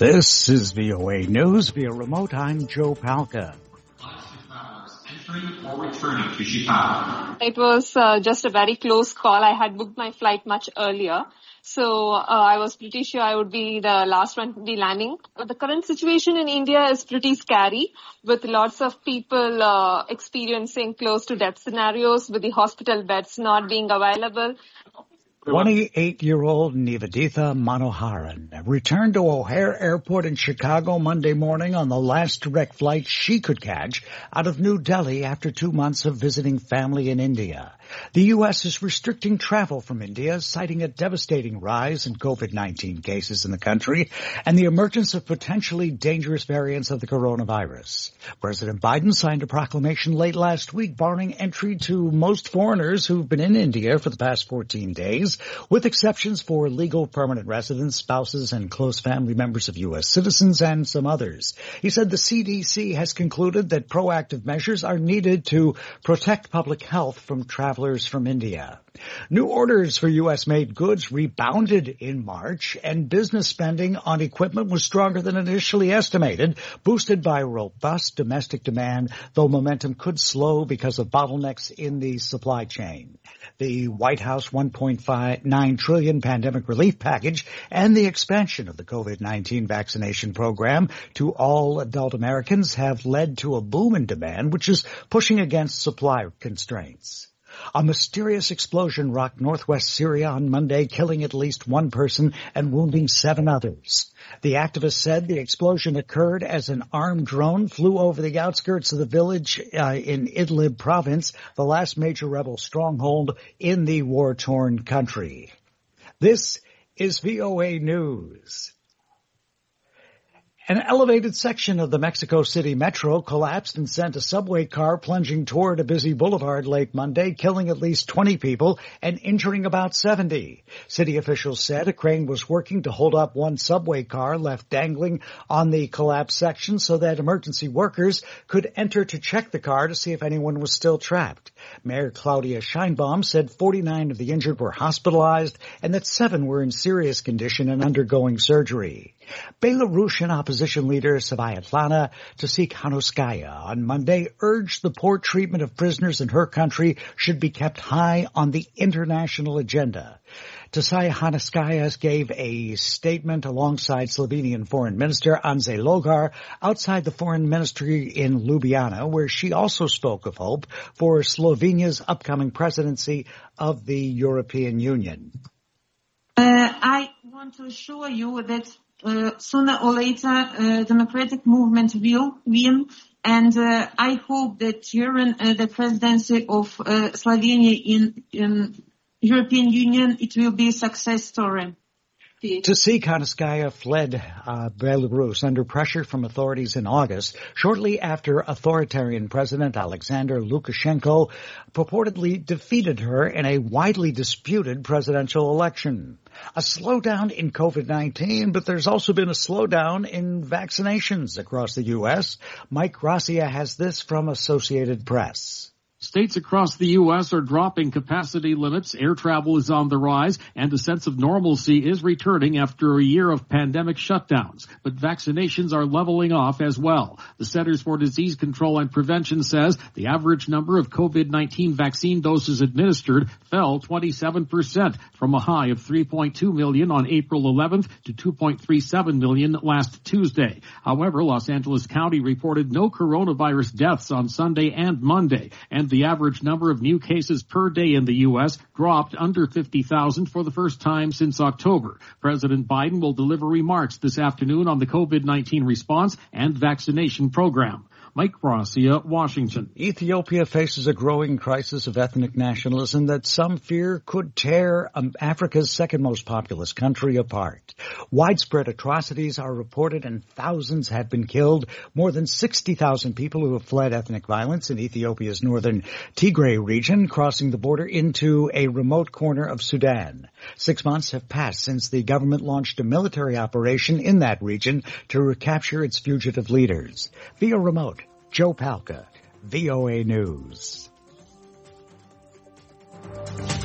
This is VOA News via remote. I'm Joe Palca. Entering or returning to Chicago. It was just a very close call. I had booked my flight much earlier. So I was pretty sure I would be the last one to be landing. The current situation in India is pretty scary, with lots of people experiencing close to death scenarios, with the hospital beds not being available. 28-year-old Niveditha Manoharan returned to O'Hare Airport in Chicago Monday morning on the last direct flight she could catch out of New Delhi after 2 months of visiting family in India. The U.S. is restricting travel from India, citing a devastating rise in COVID-19 cases in the country and the emergence of potentially dangerous variants of the coronavirus. President Biden signed a proclamation late last week barring entry to most foreigners who've been in India for the past 14 days, with exceptions for legal permanent residents, spouses, and close family members of U.S. citizens and some others. He said the CDC has concluded that proactive measures are needed to protect public health from travelers from India. New orders for U.S.-made goods rebounded in March, and business spending on equipment was stronger than initially estimated, boosted by robust domestic demand, though momentum could slow because of bottlenecks in the supply chain. The White House $1.9 trillion pandemic relief package and the expansion of the COVID-19 vaccination program to all adult Americans have led to a boom in demand, which is pushing against supply constraints. A mysterious explosion rocked northwest Syria on Monday, killing at least one person and wounding 7 others. The activist said the explosion occurred as an armed drone flew over the outskirts of the village in Idlib province, the last major rebel stronghold in the war-torn country. This is VOA News. An elevated section of the Mexico City Metro collapsed and sent a subway car plunging toward a busy boulevard late Monday, killing at least 20 people and injuring about 70. City officials said a crane was working to hold up one subway car left dangling on the collapsed section so that emergency workers could enter to check the car to see if anyone was still trapped. Mayor Claudia Sheinbaum said 49 of the injured were hospitalized and that 7 were in serious condition and undergoing surgery. Belarusian opposition leader Sviatlana Tsikhanouskaya on Monday urged the poor treatment of prisoners in her country should be kept high on the international agenda. Tsikhanouskaya gave a statement alongside Slovenian Foreign Minister Anže Logar outside the Foreign Ministry in Ljubljana, where she also spoke of hope for Slovenia's upcoming presidency of the European Union. I want to assure you that sooner or later, democratic movement will win, and I hope that during the presidency of Slovenia in European Union, it will be a success story. Tsikhanouskaya fled Belarus under pressure from authorities in August, shortly after authoritarian President Alexander Lukashenko purportedly defeated her in a widely disputed presidential election. A slowdown in COVID-19, but there's also been a slowdown in vaccinations across the U.S. Mike Gracia has this from Associated Press. States across the U.S. are dropping capacity limits, air travel is on the rise, and a sense of normalcy is returning after a year of pandemic shutdowns. But vaccinations are leveling off as well. The Centers for Disease Control and Prevention says the average number of COVID-19 vaccine doses administered fell 27% from a high of 3.2 million on April 11th to 2.37 million last Tuesday. However, Los Angeles County reported no coronavirus deaths on Sunday and Monday, and the average number of new cases per day in the U.S. dropped under 50,000 for the first time since October. President Biden will deliver remarks this afternoon on the COVID-19 response and vaccination program. Mike Gracia, Washington. Ethiopia faces a growing crisis of ethnic nationalism that some fear could tear Africa's second most populous country apart. Widespread atrocities are reported and thousands have been killed. More than 60,000 people who have fled ethnic violence in Ethiopia's northern Tigray region, crossing the border into a remote corner of Sudan. 6 months have passed since the government launched a military operation in that region to recapture its fugitive leaders. Via remote, Joe Palca, VOA News.